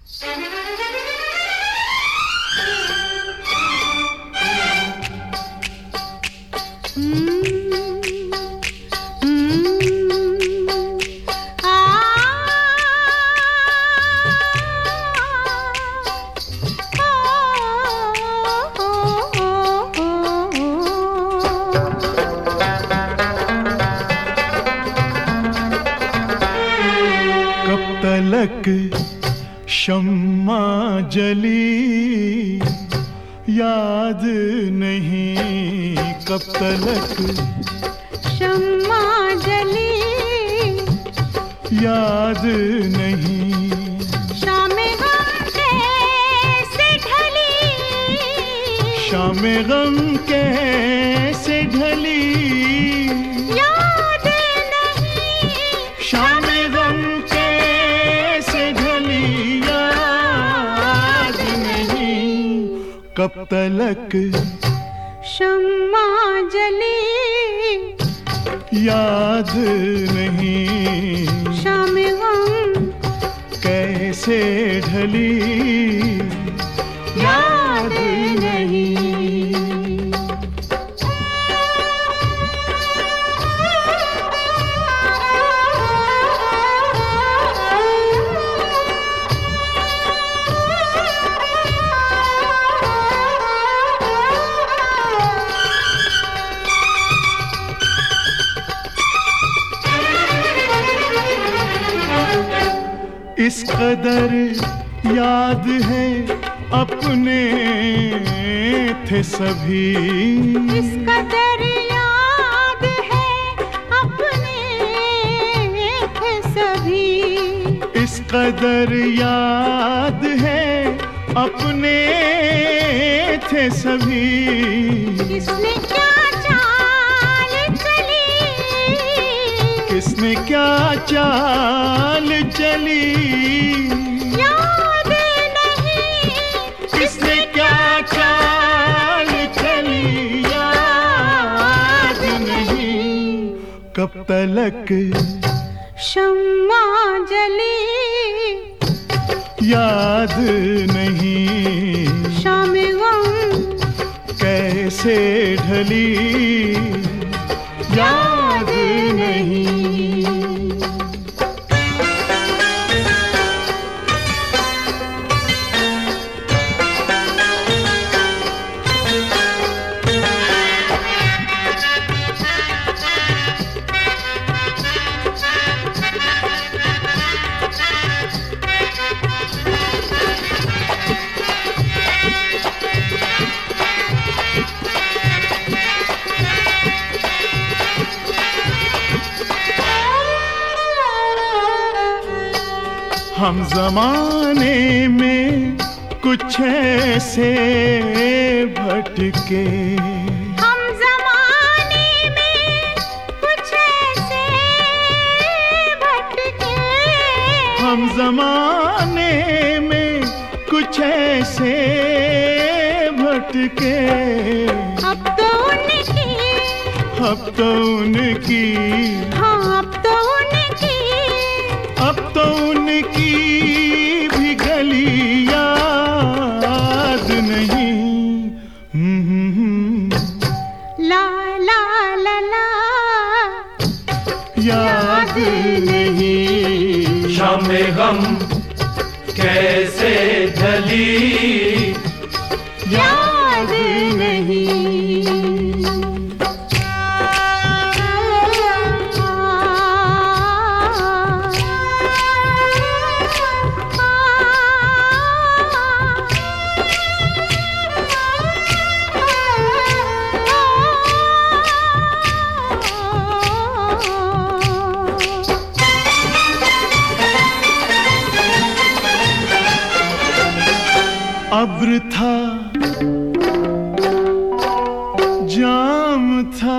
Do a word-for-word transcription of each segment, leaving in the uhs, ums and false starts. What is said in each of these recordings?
तलक शम्मा जली याद नहीं, कब तलक शम्मा जली याद नहीं, शाम गम कैसे ढली, शाम गम कैसे ढली याद नहीं, शाम गम कब तलक शम्मा जली याद नहीं, शाम गम कैसे ढली याद नहीं। इस कदर याद है अपने थे सभी, इस कदर याद है अपने थे सभी, इस कदर याद है अपने थे सभी, किसने क्या चाल चली, किसने क्या चाल चली याद नहीं, किसने क्या चाल चली याद नहीं, कब तलक शम्मा जली याद नहीं, शाम गम कैसे ढली याद नहीं। हम जमाने में कुछ ऐसे भटके, हम जमाने में कुछ ऐसे भटके, हम जमाने में कुछ ऐसे भटके, अब तो उनकी, अब तो उनकी, हाँ अब तो उनकी, अब तो उनकी भी गली याद नहीं। ला ला ला ला याद नहीं, शाम गम कैसे ढली याद नहीं। अब्र था, जाम था,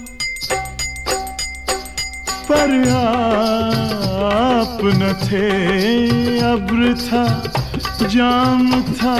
पर आप न थे। अब्र था, जाम था,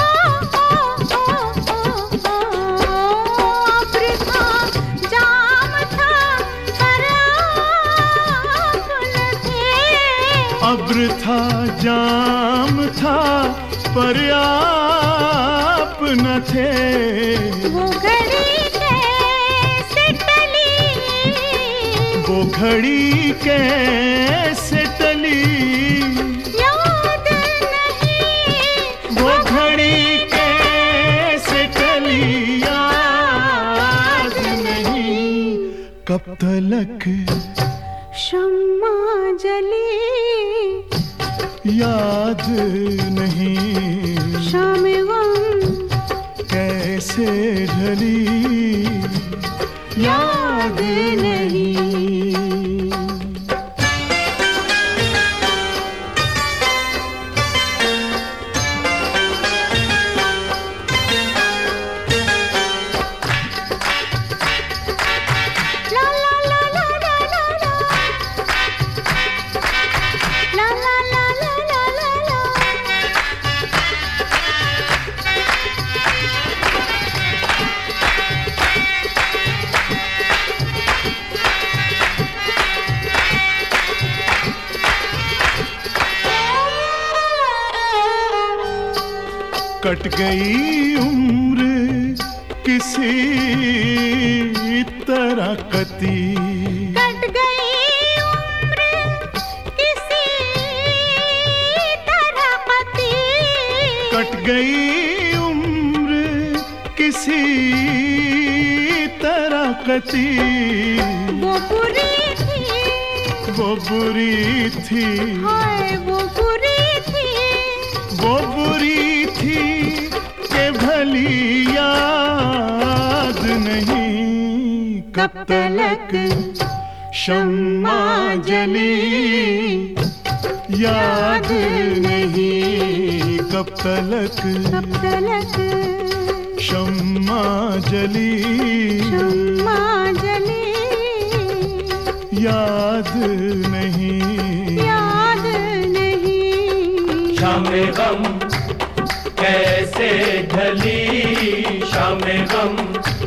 अब्र था, जाम था, पर आप न थे। अब्र था, जाम था पर आप न थे। वो घड़ी कैसे टली, वो घड़ी कैसे टली, याद नहीं। वो घड़ी कैसे टली, याद नहीं। कब तलक शम्मा जली, याद नहीं। शाम गम कैसे ढली, याद नहीं। ला ला ला ला ला ला ला, ला ला ला ला ला ला ला। कट गई उम्र किसी तरह कती, कट गई उम्र किसी तरह कती, कट गई उम्र किसी तरह कती। वो बुरी थी, वो बुरी थी, हाय वो बुरी थी। वो बुरी थी के भली याद नहीं। कब तलक शम्मा जली, याद नहीं। कब तलक कब तलक शम्मा जली, शम्मा जली, याद नहीं। याद नहीं। शाम गम कैसे ढली, शाम गम